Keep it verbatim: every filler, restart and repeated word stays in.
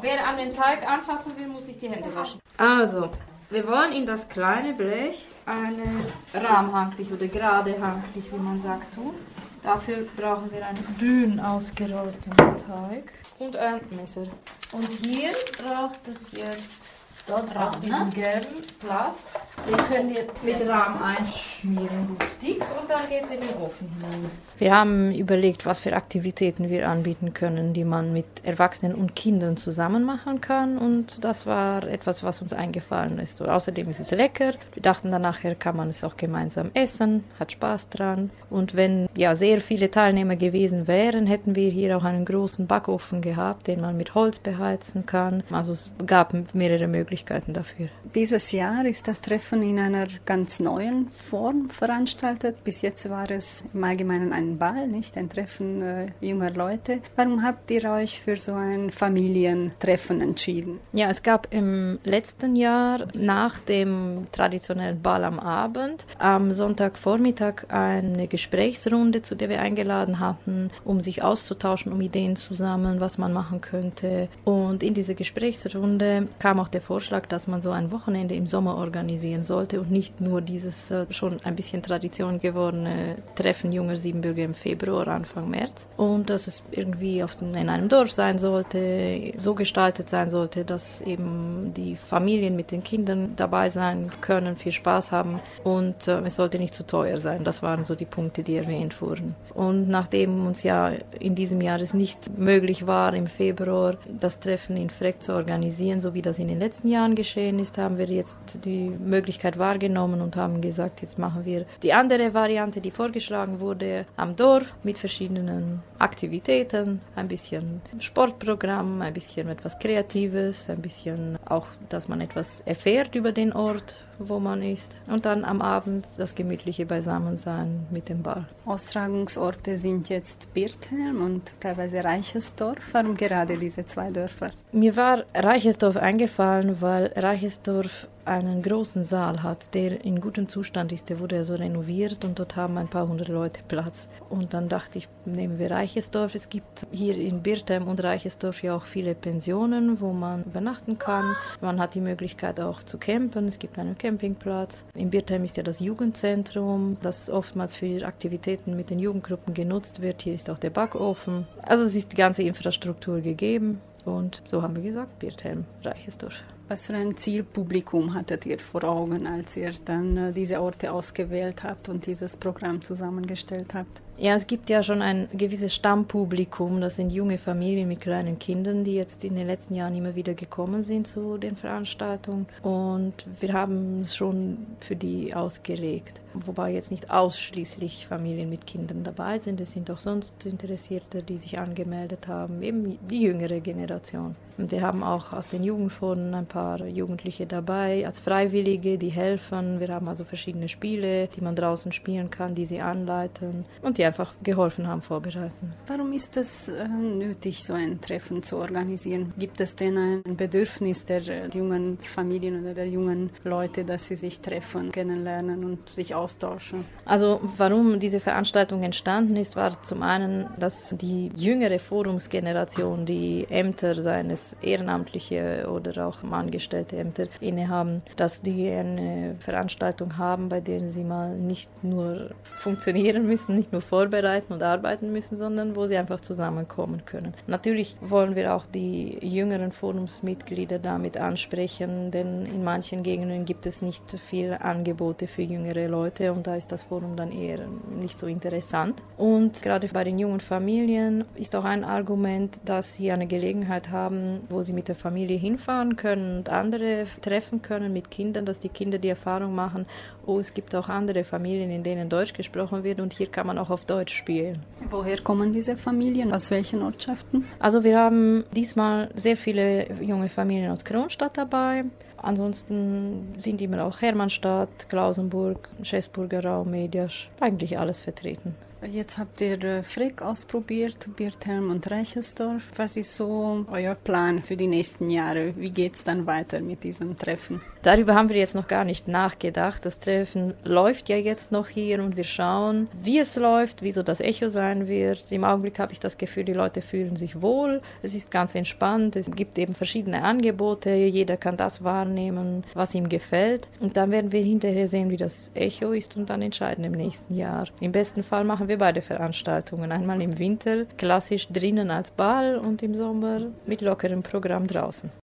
Wer an den Teig anfassen will, muss sich die Hände waschen. Also, wir wollen in das kleine Blech eine rahmhandlich oder gerade handlich, wie man sagt, tun. Dafür brauchen wir einen dünn ausgerollten Teig und ein Messer. Und hier braucht es jetzt aus diesem gelben Plast. Den können wir mit Rahm einschmieren, gut dick, und dann geht es in den Ofen hinein. Wir haben überlegt, was für Aktivitäten wir anbieten können, die man mit Erwachsenen und Kindern zusammen machen kann, und das war etwas, was uns eingefallen ist. Und außerdem ist es lecker. Wir dachten, dann nachher kann man es auch gemeinsam essen, hat Spaß dran. Und wenn ja sehr viele Teilnehmer gewesen wären, hätten wir hier auch einen großen Backofen gehabt, den man mit Holz beheizen kann. Also es gab mehrere Möglichkeiten dafür. Dieses Jahr ist das Treffen in einer ganz neuen Form veranstaltet. Bis jetzt war es im Allgemeinen ein Ball, nicht ein Treffen äh, junger Leute. Warum habt ihr euch für so ein Familientreffen entschieden? Ja, es gab im letzten Jahr nach dem traditionellen Ball am Abend am Sonntagvormittag eine Gesprächsrunde, zu der wir eingeladen hatten, um sich auszutauschen, um Ideen zu sammeln, was man machen könnte. Und in diese Gesprächsrunde kam auch der Vorschlag, dass man so ein Wochenende im Sommer organisieren sollte und nicht nur dieses äh, schon ein bisschen Tradition gewordene Treffen junger Siebenbürger im Februar, Anfang März. Und dass es irgendwie auf den, in einem Dorf sein sollte, so gestaltet sein sollte, dass eben die Familien mit den Kindern dabei sein können, viel Spaß haben, und äh, es sollte nicht zu teuer sein. Das waren so die Punkte, die erwähnt wurden. Und nachdem uns ja in diesem Jahr es nicht möglich war, im Februar das Treffen in Freck zu organisieren, so wie das in den letzten Jahren geschehen ist, haben wir jetzt die Möglichkeit wahrgenommen und haben gesagt, jetzt machen wir die andere Variante, die vorgeschlagen wurde, am Dorf mit verschiedenen Aktivitäten, ein bisschen Sportprogramm, ein bisschen etwas Kreatives, ein bisschen auch, dass man etwas erfährt über den Ort, wo man ist, und dann am Abend das gemütliche Beisammensein mit dem Ball. Austragungsorte sind jetzt Birthelm und teilweise Reichesdorf. Warum gerade diese zwei Dörfer? Mir war Reichesdorf eingefallen, weil Reichesdorf einen großen Saal hat, der in gutem Zustand ist. Der wurde so renoviert und dort haben ein paar hundert Leute Platz. Und dann dachte ich, nehmen wir Reichesdorf. Es gibt hier in Birthelm und Reichesdorf ja auch viele Pensionen, wo man übernachten kann. Man hat die Möglichkeit auch zu campen. Es gibt einen Campingplatz. In Birthelm ist ja das Jugendzentrum, das oftmals für Aktivitäten mit den Jugendgruppen genutzt wird. Hier ist auch der Backofen. Also es ist die ganze Infrastruktur gegeben. Und so haben wir gesagt, Birthelm, Reichesdorf. Was für ein Zielpublikum hattet ihr vor Augen, als ihr dann äh, diese Orte ausgewählt habt und dieses Programm zusammengestellt habt? Ja, es gibt ja schon ein gewisses Stammpublikum, das sind junge Familien mit kleinen Kindern, die jetzt in den letzten Jahren immer wieder gekommen sind zu den Veranstaltungen, und wir haben es schon für die ausgelegt. Wobei jetzt nicht ausschließlich Familien mit Kindern dabei sind, es sind auch sonst Interessierte, die sich angemeldet haben, eben die jüngere Generation. Und wir haben auch aus den Jugendforen ein paar Jugendliche dabei, als Freiwillige, die helfen. Wir haben also verschiedene Spiele, die man draußen spielen kann, die sie anleiten und die einfach geholfen haben, vorbereiten. Warum ist es äh, nötig, so ein Treffen zu organisieren? Gibt es denn ein Bedürfnis der äh, jungen Familien oder der jungen Leute, dass sie sich treffen, kennenlernen und sich austauschen? Also warum diese Veranstaltung entstanden ist, war zum einen, dass die jüngere Forumsgeneration, die Ämter, seien es ehrenamtliche oder auch angestellte Ämter innehaben, dass die eine Veranstaltung haben, bei denen sie mal nicht nur funktionieren müssen, nicht nur vorbereiten und arbeiten müssen, sondern wo sie einfach zusammenkommen können. Natürlich wollen wir auch die jüngeren Forumsmitglieder damit ansprechen, denn in manchen Gegenden gibt es nicht viele Angebote für jüngere Leute und da ist das Forum dann eher nicht so interessant. Und gerade bei den jungen Familien ist auch ein Argument, dass sie eine Gelegenheit haben, wo sie mit der Familie hinfahren können und andere treffen können mit Kindern, dass die Kinder die Erfahrung machen, oh, es gibt auch andere Familien, in denen Deutsch gesprochen wird und hier kann man auch auf Deutsch spielen. Woher kommen diese Familien? Aus welchen Ortschaften? Also wir haben diesmal sehr viele junge Familien aus Kronstadt dabei. Ansonsten sind immer auch Hermannstadt, Klausenburg, Schäßburger Raum, Mediasch, eigentlich alles vertreten. Jetzt habt ihr äh, Frick ausprobiert, Birthelm und Reichersdorf. Was ist so euer Plan für die nächsten Jahre? Wie geht es dann weiter mit diesem Treffen? Darüber haben wir jetzt noch gar nicht nachgedacht. Das Treffen läuft ja jetzt noch hier und wir schauen, wie es läuft, wie so das Echo sein wird. Im Augenblick habe ich das Gefühl, die Leute fühlen sich wohl. Es ist ganz entspannt. Es gibt eben verschiedene Angebote. Jeder kann das wahrnehmen, was ihm gefällt. Und dann werden wir hinterher sehen, wie das Echo ist und dann entscheiden im nächsten Jahr. Im besten Fall machen wir beide Veranstaltungen. Einmal im Winter klassisch drinnen als Ball und im Sommer mit lockerem Programm draußen.